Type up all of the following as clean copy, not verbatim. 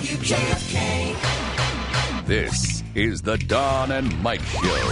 WJFK. This is the Don and Mike Show.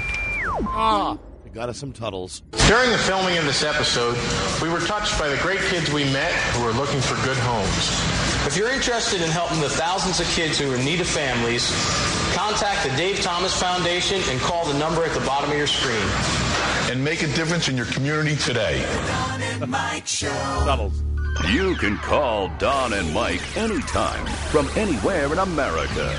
We got us some Tuddles. During the filming of this episode, we were touched by the great kids we met who were looking for good homes. If you're interested in helping the thousands of kids who are in need of families, contact the Dave Thomas Foundation and call the number at the bottom of your screen. And make a difference in your community today. Don and Mike Show. Tuddles. You can call Don and Mike anytime from anywhere in America.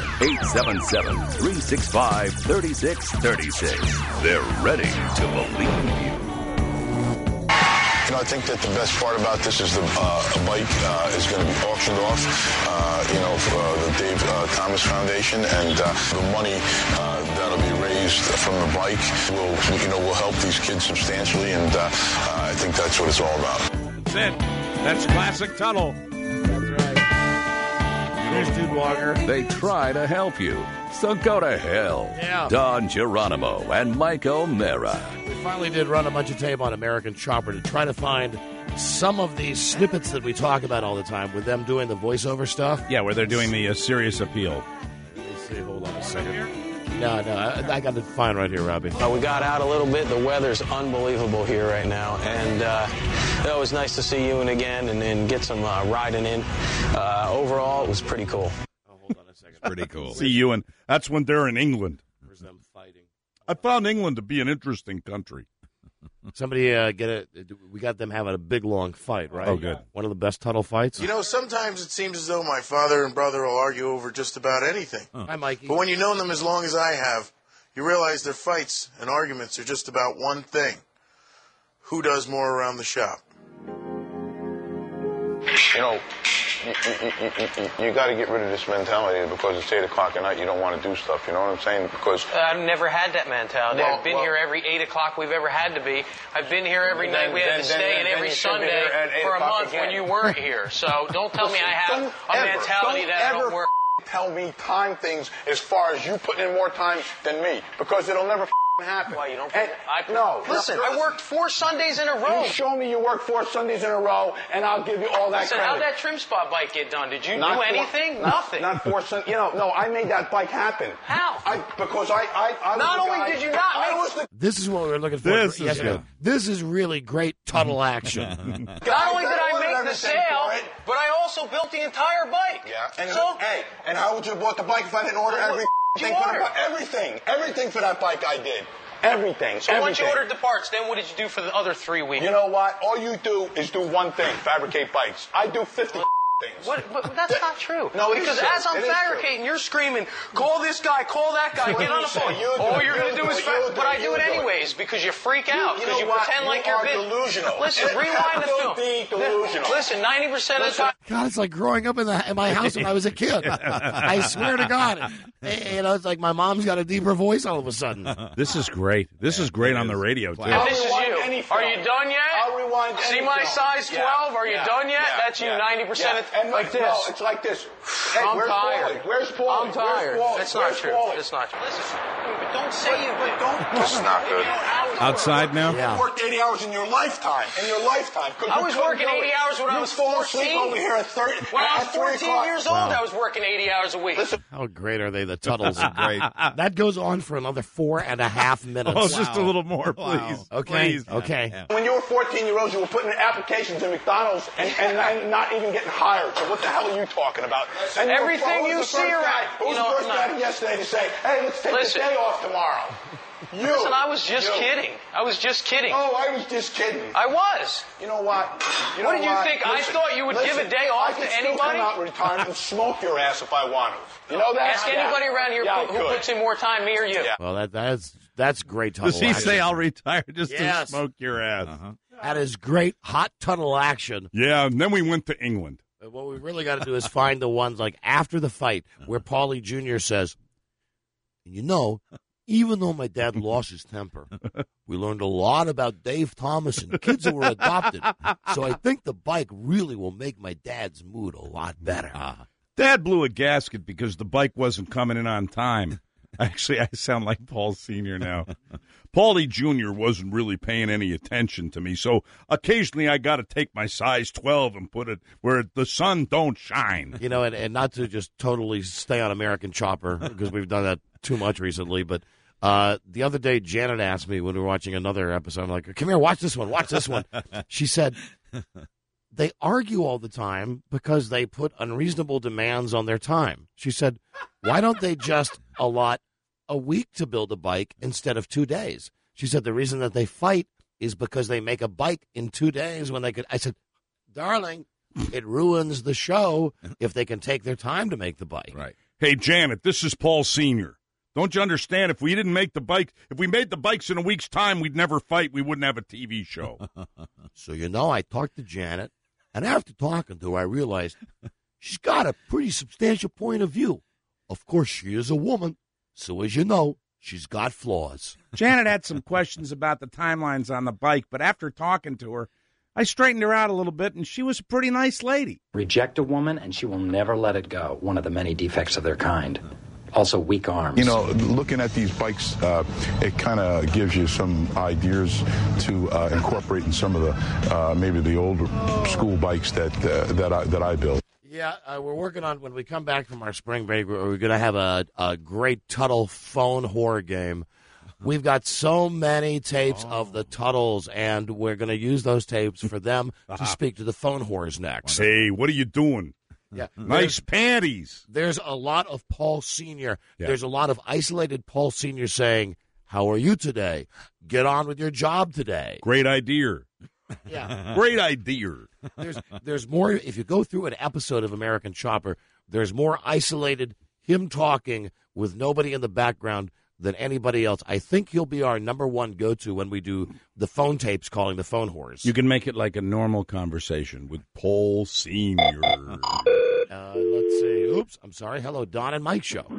877-365-3636. They're ready to believe you. You know, I think that the best part about this is a bike is going to be auctioned off, for the Dave Thomas Foundation, and the money that'll be raised from the bike will help these kids substantially, and I think that's what it's all about. That's it. That's classic Tunnel. That's right. Here's Dude Walker. They try to help you, so go to hell. Yeah. Don Geronimo and Mike O'Mara. We finally did run a bunch of tape on American Chopper to try to find some of these snippets that we talk about all the time with them doing the voiceover stuff. Yeah, where they're doing the serious appeal. Let me see. Hold on a second. No, I got it fine right here, Robbie. We got out a little bit. The weather's unbelievable here right now. And it was nice to see Ewan again and get some riding in. Overall, it was pretty cool. Oh, hold on a second. Pretty cool. See Ewan. That's when they're in England. Where's them fighting? I found England to be an interesting country. Somebody we got them having a big, long fight, right? Oh, good. One of the best Tuttle fights. You know, sometimes it seems as though my father and brother will argue over just about anything. Hi, Mikey. But when you've known them as long as I have, you realize their fights and arguments are just about one thing. Who does more around the shop? You know, you got to get rid of this mentality because it's 8 o'clock at night, you don't want to do stuff, you know what I'm saying? Because I've never had that mentality. Well, I've been here every 8 o'clock we've ever had to be. I've been here every night we had to stay, and every Sunday for a month when you weren't here. So don't tell me I have a mentality that I don't work. Tell me time things as far as you putting in more time than me, because it'll never happen. Why, you don't? Listen, I worked 4 Sundays in a row. You show me you work 4 Sundays in a row, and I'll give you all that Listen, credit. how'd that trim spot bike get done? Did you do anything? Nothing. Not 4 Sundays. No, I made that bike happen. How? Because I Not only did you not make This is what we were looking for. This is really great Tuttle action. Not only did I make the sale, but I also built the entire bike. Yeah. And and how would you have bought the bike if I didn't order everything for that bike I did? Everything. So once you ordered the parts, then what did you do for the other 3 weeks? You know what? All you do is do one thing, fabricate bikes. I do 50 things. What? But that's not true. No, because it is as I'm true. It is fabricating, you're screaming, call this guy, call that guy, get on the phone. All you're going to do is but I do it anyways because you freak out, because you pretend like you're delusional. Listen, rewind the film. Delusional. Listen, 90% of the time. God, it's like growing up in my house when I was a kid. I swear to God. It's like my mom's got a deeper voice all of a sudden. This is great. This is great on the radio, too. And this is you. Are you done yet? I'll rewind See my size 12? Are you done yet? That's you 90% like this. No, it's like this. Hey, I'm where's tired. Paulie? Where's Paulie? I'm tired. Where's Paulie? That's not true. That's not true. Listen, but don't say you did. This is not good. Outside now? Yeah. You worked 80 hours in your lifetime. I was working 80 hours when I was 14. Over here at 30. When I was 14 years old, I was working 80 hours a week. Listen, How great are they, the Tuddles? Great. That goes on for another 4.5 minutes. Oh, just a little more, please. Okay. Please. Okay. when you were 14-year-olds, you were putting in applications in McDonald's and not even getting hired. So what the hell are you talking about? And Everything you see around. Who was the first guy yesterday to say, hey, let's take the day off tomorrow? Listen, I was just kidding. I was just kidding. Oh, I was just kidding. I was. You know what? What did you think? I thought you would give a day off to I anybody? could still come out retirement and smoke your ass if I want to. You know that? Ask anybody around here who puts in more time, me or you. Yeah. Well, that's great Tuttle Does he action. say I'll retire just Yes. to smoke your ass? That is great hot Tuttle action. Yeah, and then we went to England. What we really got to do is find the ones like after the fight where Paulie Jr. says, even though my dad lost his temper, we learned a lot about Dave Thomas and kids that were adopted. So I think the bike really will make my dad's mood a lot better. Dad blew a gasket because the bike wasn't coming in on time. Actually, I sound like Paul Sr. now. Paulie Jr. wasn't really paying any attention to me, so occasionally I got to take my size 12 and put it where the sun don't shine. You know, and not to just totally stay on American Chopper, because we've done that too much recently, but the other day Janet asked me when we were watching another episode, I'm like, come here, watch this one. She said, they argue all the time because they put unreasonable demands on their time. She said, why don't they just allot a week to build a bike instead of 2 days? She said the reason that they fight is because they make a bike in 2 days when they could. I said, darling, it ruins the show if they can take their time to make the bike. Right. Hey, Janet, this is Paul Sr. Don't you understand? If we didn't make the bike, if we made the bikes in a week's time, we'd never fight. We wouldn't have a TV show. So, I talked to Janet, and after talking to her, I realized she's got a pretty substantial point of view. Of course, she is a woman, so as you know, she's got flaws. Janet had some questions about the timelines on the bike, but after talking to her, I straightened her out a little bit, and she was a pretty nice lady. Reject a woman, and she will never let it go, one of the many defects of their kind. Also, weak arms. Looking at these bikes, it kind of gives you some ideas to incorporate in some of the maybe the older school bikes that I built. Yeah, we're working on, when we come back from our spring break, we're going to have a great Tuttle phone horror game. We've got so many tapes of the Tuttles, and we're going to use those tapes for them to speak to the phone whores next. Hey, what are you doing? Yeah, nice panties. There's a lot of Paul Sr. Yeah. There's a lot of isolated Paul Sr. saying, how are you today? Get on with your job today. Great idea. Yeah. Great idea. There's more. If you go through an episode of American Chopper, there's more isolated him talking with nobody in the background than anybody else. I think he'll be our number one go-to when we do the phone tapes calling the phone whores. You can make it like a normal conversation with Paul Sr. Let's see. Oops, I'm sorry. Hello, Don and Mike show.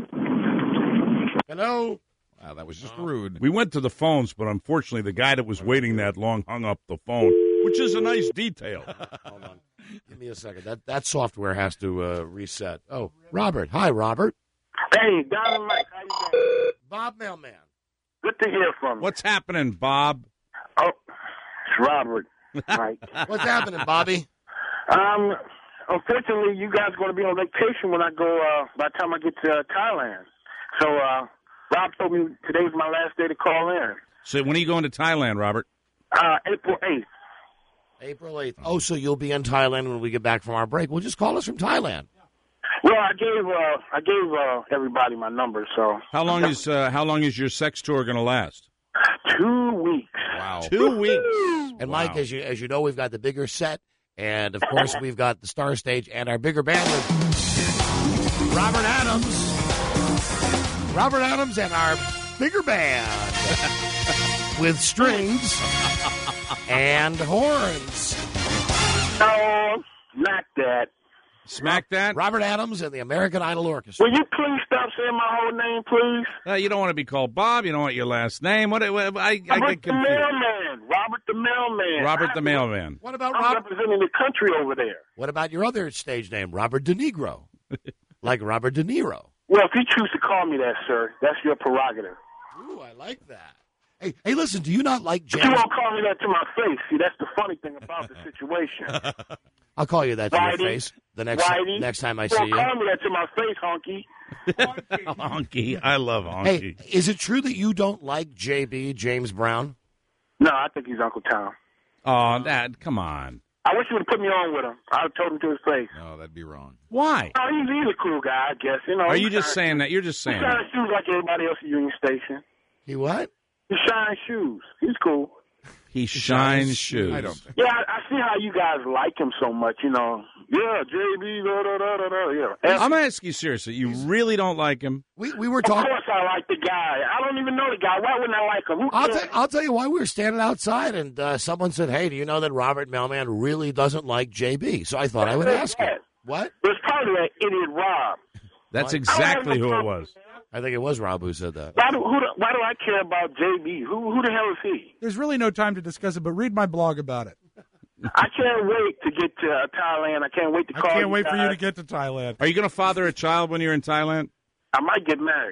Hello. Wow, that was just rude. We went to the phones, but unfortunately the guy that was waiting that long hung up the phone, which is a nice detail. Hold on. Give me a second. That software has to reset. Oh, Robert. Hi, Robert. Hey, Don and Mike, how you doing? Bob Mailman. Good to hear from you. What's happening, Bob? Oh, it's Robert, Mike. What's happening, Bobby? Unfortunately, you guys are going to be on vacation when I go, by the time I get to Thailand. So, Rob told me today's my last day to call in. So when are you going to Thailand, Robert? April 8th. April 8th. Oh, so you'll be in Thailand when we get back from our break. Well, just call us from Thailand. Well, I gave everybody my number, so. How long is your sex tour going to last? 2 weeks. Wow. 2 weeks. And Mike, as you know, we've got the bigger set, and of course we've got the Star Stage and our bigger band with Robert Adams. Robert Adams and our bigger band with strings and horns. No, not that. Smack that. Robert Adams and the American Idol Orchestra. Will you please stop saying my whole name, please? You don't want to be called Bob. You don't want your last name. I get Robert the Mailman. Robert the Mailman. Robert the Mailman. What about I'm representing the country over there. What about your other stage name, Robert De Niro? Like Robert De Niro. Well, if you choose to call me that, sir, that's your prerogative. Ooh, I like that. Hey, listen, do you not like James? But you won't call me that to my face. See, that's the funny thing about the situation. I'll call you that to your face the next time I see you. Call me that to my face, Honky. Honky. I love Honky. Hey, is it true that you don't like JB, James Brown? No, I think he's Uncle Tom. Oh, Dad, come on. I wish you would have put me on with him. I would have told him to his face. No, that'd be wrong. Why? Oh, he's a cool guy, I guess. Are you just saying that? You're just saying he shines shoes like everybody else at Union Station. He what? He shines shoes. He's cool. He shines shoes. I don't think. Yeah, I see how you guys like him so much, you know. Yeah, JB, yeah. I'm asking you seriously. You really don't like him? We were talking. Of course I like the guy. I don't even know the guy. Why wouldn't I like him? I'll tell you why. We were standing outside, and someone said, hey, do you know that Robert Mailman really doesn't like JB? So I thought I would ask him. What? It's probably that idiot Rob. That's exactly who it was. I think it was Rob who said that. Why do I care about JB? Who the hell is he? There's really no time to discuss it, but read my blog about it. I can't wait to get to Thailand. I can't wait to call you. I can't wait for you to get to Thailand. Are you going to father a child when you're in Thailand? I might get married.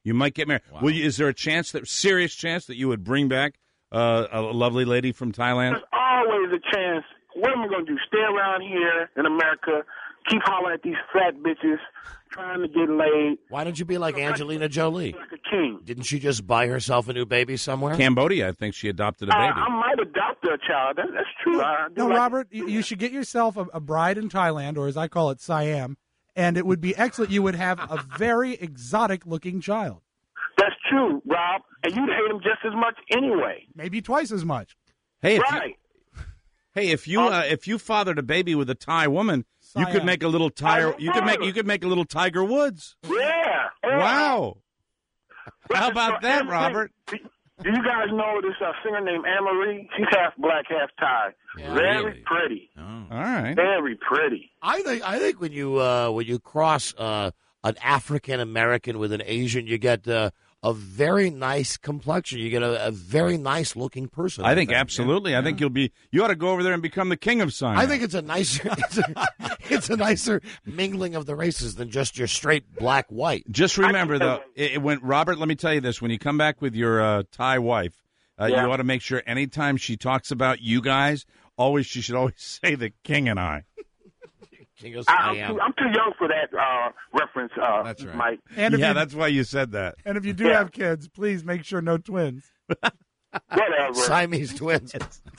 You might get married. Wow. Is there a serious chance that you would bring back a lovely lady from Thailand? There's always a chance. What am I going to do? Stay around here in America, keep hollering at these fat bitches, trying to get laid. Why don't you be like Angelina Jolie? Like a king. Didn't she just buy herself a new baby somewhere? Cambodia, I think she adopted a baby. I might adopt a child. That's true. No, Robert, you should get yourself a bride in Thailand, or as I call it, Siam, and it would be excellent. You would have a very exotic-looking child. That's true, Rob. And you'd hate him just as much anyway. Maybe twice as much. Hey, Right. if you fathered a baby with a Thai woman, you could make a little Tiger. You could make a little Tiger Woods. Yeah. Wow. How about that, Robert? Do you guys know this singer named Anne-Marie? She's half black, half Thai. Yeah, Very really? pretty. Oh. All right. Very pretty. I think when you cross an African American with an Asian, you get a very nice complexion. You get a very nice looking person. I think absolutely. I think you ought to go over there and become the king of Siam. I think it's a nicer it's a nicer mingling of the races than just your straight black white. Just remember though, Robert, let me tell you this: when you come back with your Thai wife, you ought to make sure anytime she talks about you guys, she should always say the king and I. I'm too young for that reference, That's right. Mike. And if that's why you said that. And if you do have kids, please make sure no twins. Whatever. Siamese twins.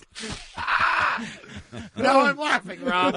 No, I'm laughing, Rob.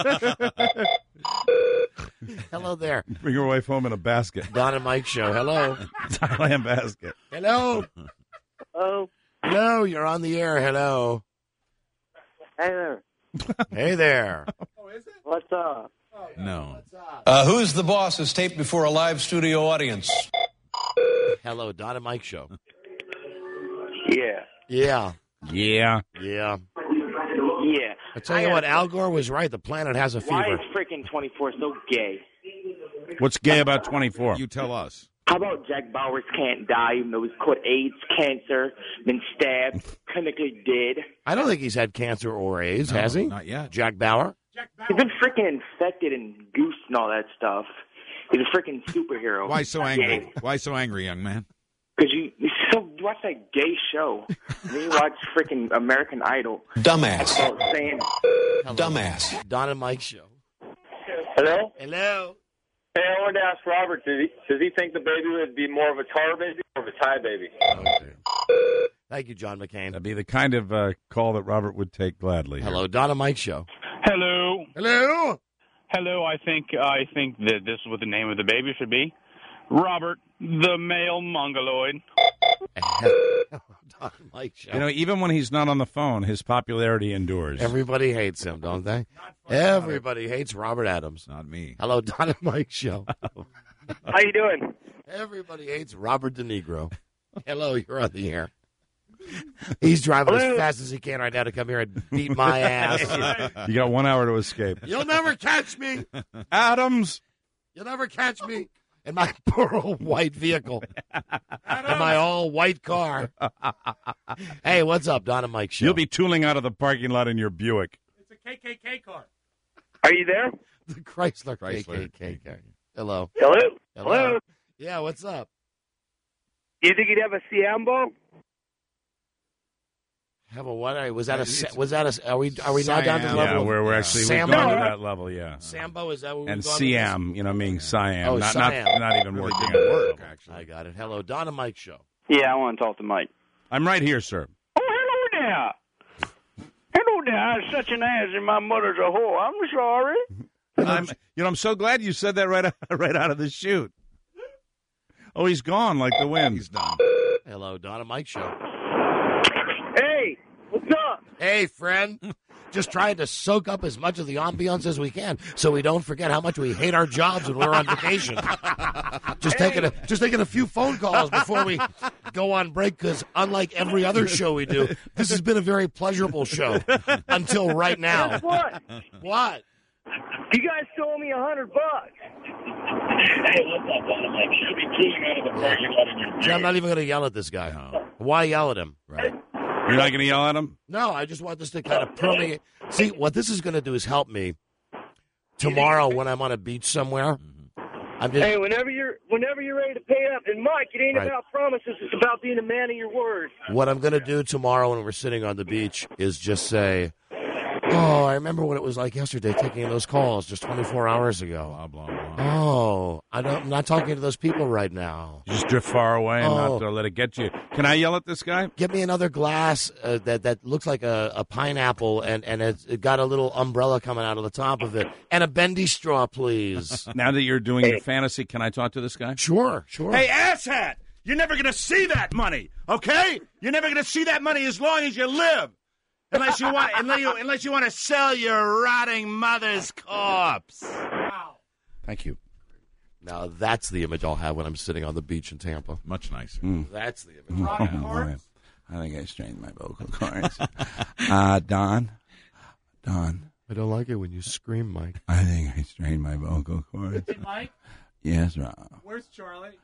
Hello there. Bring your wife home in a basket. Don and Mike show. Hello. Thailand basket. Hello. Oh. Hello, you're on the air. Hello. Hey there. Hey there. What's up? No. Who's the boss is taped before a live studio audience. Hello, Don and Mike show. Yeah. Yeah. Yeah. Yeah. Yeah. I tell you what, Al Gore was right. The planet has a Why fever. is freaking 24 so gay? What's gay about 24? You tell us. How about Jack Bowers can't die even though he's caught AIDS, cancer, been stabbed, clinically dead? I don't think he's had cancer or AIDS, No, has he? not yet. Jack Bauer? He's been freaking infected and goosed and all that stuff. He's a freaking superhero. Why so angry? Why so angry, young man? Because you watch that gay show. And then you watch freaking American Idol. Dumbass. That's all I'm saying. Hello. Dumbass. Don and Mike show. Hello? Hello. Hey, I wanted to ask Robert, does he think the baby would be more of a tar baby or of a Thai baby? Thank you, John McCain. That'd be the kind of call that Robert would take gladly. Hello, Don and Mike show. Hello. Hello. Hello. I think that this is what the name of the baby should be. Robert, the male mongoloid. Don and Mike show. You know, even when he's not on the phone, his popularity endures. Everybody hates him, don't they? Everybody hates Robert Adams. Not me. Hello, Don and Mike show. How you doing? Everybody hates Robert De Nigro. Hello, you're on the air. He's driving as fast as he can right now to come here and beat my ass. You got 1 hour to escape. You'll never catch me. Adams. You'll never catch me in my poor old white vehicle. In my all-white car. Hey, what's up, Don and Mike show? You'll be tooling out of the parking lot in your Buick. It's a KKK car. Are you there? The Chrysler KKK car. Hello. Hello? Hello. Yeah, what's up? You think you'd have a Siambo? Have a what? Was that a? Are we now down to the level? Yeah, of we're actually we've Sambo? gone to that level. Yeah. Sambo, is that what we've And gone Siam, meaning Siam. Oh, not, Siam. not even Really working didn't at work, work. actually. I got it. Hello, Don and Mike show. Yeah, I want to talk to Mike. I'm right here, sir. Oh, hello there. Hello there. I had such an ass and my mother's a whore. I'm sorry. I'm so glad you said that right out of the chute. Oh, he's gone like the wind. He's done. Hello, Don and Mike show. Hey, what's up? Hey, friend. Just trying to soak up as much of the ambiance as we can so we don't forget how much we hate our jobs when we're on vacation. Just taking a few phone calls before we go on break because unlike every other show we do, this has been a very pleasurable show until right now. Guess what? What? You guys owe me $100. Hey, what's up, Don and Mike? Should be cruising out of the parking lot in your Gee, I'm not even going to yell at this guy. Why yell at him? Right. You're not going to yell at him? No, I just want this to kind of permeate. See, what this is going to do is help me tomorrow when I'm on a beach somewhere. Hey, whenever you're ready to pay up, and Mike, it ain't about promises; it's about being a man of your word. What I'm going to do tomorrow when we're sitting on the beach is just say, "Oh, I remember what it was like yesterday taking those calls just 24 hours ago." Blah, blah, blah. Oh, I'm not talking to those people right now. Just drift far away and not let it get you. Can I yell at this guy? Get me another glass that looks like a pineapple, and it got a little umbrella coming out of the top of it, and a bendy straw, please. Now that you're doing your fantasy, can I talk to this guy? Sure. Hey, asshat! You're never going to see that money, okay? You're never going to see that money as long as you live. Unless you want to sell your rotting mother's corpse. Wow. Thank you. Now that's the image I'll have when I'm sitting on the beach in Tampa. Much nicer. That's the image. I think I strained my vocal cords. Don. I don't like it when you scream, Mike. I think I strained my vocal cords. Hey, Mike. Yes, Rob. Where's Charlie?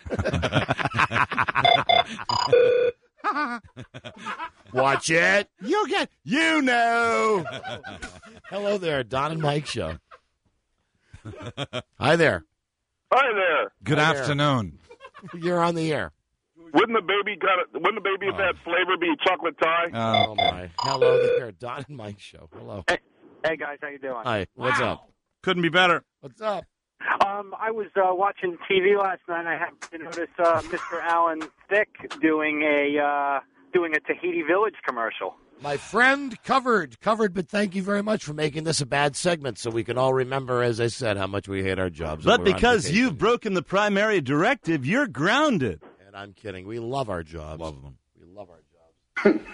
Watch it. You know. Hello there, Don and Mike show. Hi there. Hi there. Good Hi there. afternoon. You're on the air. Wouldn't the baby of that flavor be chocolate tie? Oh my. Hello there, Don and Mike show. Hello. Hey guys, how you doing? Hi. What's up? Couldn't be better. What's up? I was watching TV last night, and I happened to notice Mr. Alan Thicke doing a Tahiti Village commercial. My friend covered, but thank you very much for making this a bad segment so we can all remember, as I said, how much we hate our jobs. But because you've broken the primary directive, you're grounded. And I'm kidding. We love our jobs. Love them. We love our jobs.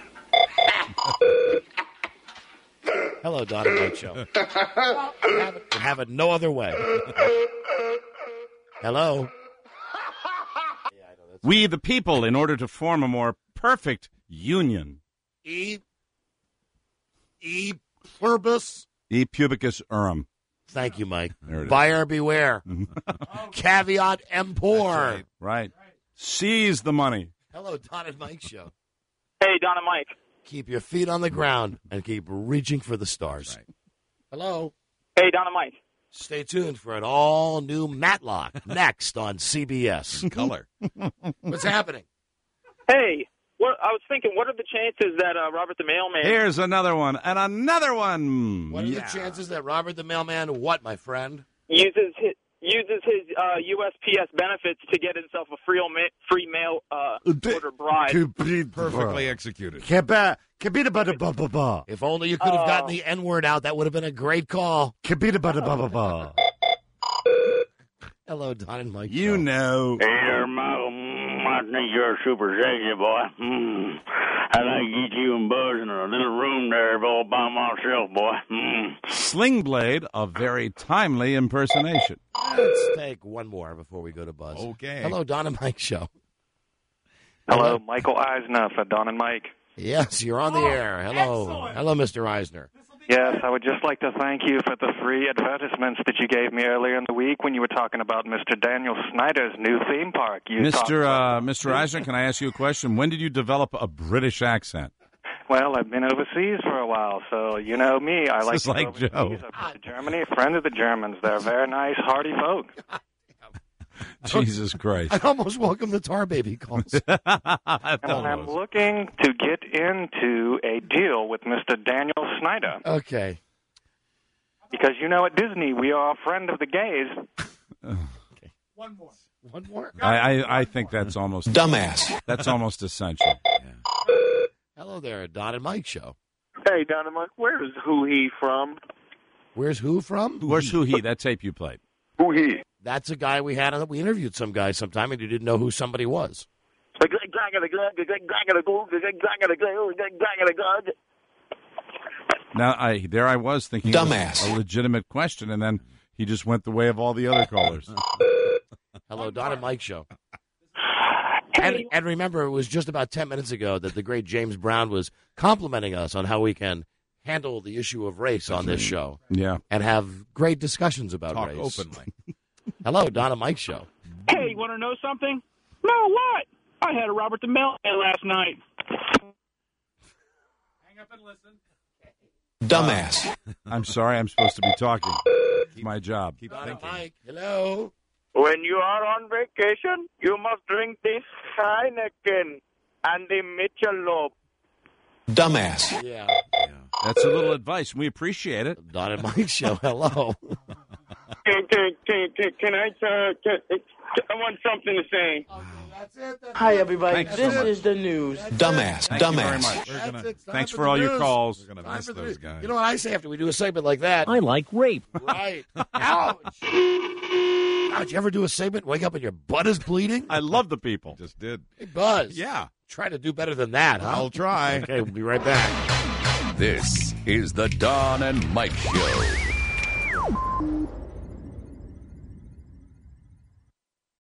Hello, Don and Mike show. Would have it no other way. Hello. We, the people, in order to form a more perfect union. E pluribus. E pubicus urum. Thank you, Mike. There it is. Buyer beware. Caveat emptor. Right. Seize the money. Hello, Don and Mike show. Hey, Don and Mike. Keep your feet on the ground and keep reaching for the stars. Right. Hello. Hey, Don and Mike. Stay tuned for an all-new Matlock next on CBS. Color. What's happening? Hey, I was thinking, what are the chances that Robert the Mailman... Here's another one, and another one. What are the chances that Robert the Mailman, what, my friend? uses his USPS benefits to get himself a free mail order bride. Perfectly executed. If only you could have gotten the N-word out, that would have been a great call. Hello, Don and Mike. You know. Hey there, I think you're super sexy, boy. I'd like to get you and Buzz in a little room there all by myself, boy. Sling Blade, a very timely impersonation. Let's take one more before we go to Buzz. Okay. Hello, Don and Mike show. Hello, Michael Eisner for Don and Mike. Yes, you're on the air. Hello. Excellent. Hello, Mr. Eisner. Yes, I would just like to thank you for the free advertisements that you gave me earlier in the week when you were talking about Mr. Daniel Snyder's new theme park. Mr. Eisner, can I ask you a question? When did you develop a British accent? Well, I've been overseas for a while, so you know me. I like Just to go like overseas. Joe. I've been to Germany, a friend of the Germans. They're very nice, hearty folk. Jesus Christ. I almost welcome the Tar Baby calls. And I'm looking to get into a deal with Mr. Daniel Snyder. Okay. Because, you know, at Disney, we are a friend of the gays. Okay. One more. I think that's almost... Dumbass. That's almost essential. Hello there, Don and Mike show. Hey, Don and Mike, where is Who He from? Where's who from? Where's Who He? That tape you played. Who He? That's a guy we had. We interviewed some guy sometime, and you didn't know who somebody was. Now, I was thinking Dumbass. a legitimate question, and then he just went the way of all the other callers. Hello, Don and Mike show. And remember, it was just about 10 minutes ago that the great James Brown was complimenting us on how we can handle the issue of race on this show. Yeah. And have great discussions about Talk race. openly. Hello, Don and Mike show. Hey, you want to know something? No, what? I had a Robert the Mailman last night. Hang up and listen. Dumbass. I'm sorry, I'm supposed to be talking. It's my job. Don and Mike, hello. When you are on vacation, you must drink this Heineken and the Michelob. Dumbass. Yeah. That's a little advice. We appreciate it. Don and Mike show. Hello. Can I want something to say. Hi, everybody. Thanks This so much. is the news. Dumbass. Thank you very Dumbass. much. Thanks for all your calls. We're going to miss those guys. You know what I say after we do a segment like that? I like rape. Right. Ouch. Ouch. You ever do a segment, wake up and your butt is bleeding? I love the people. Just did. Hey, Buzz. Yeah. Try to do better than that, huh? I'll try. Okay, we'll be right back. This is the Don and Mike Show.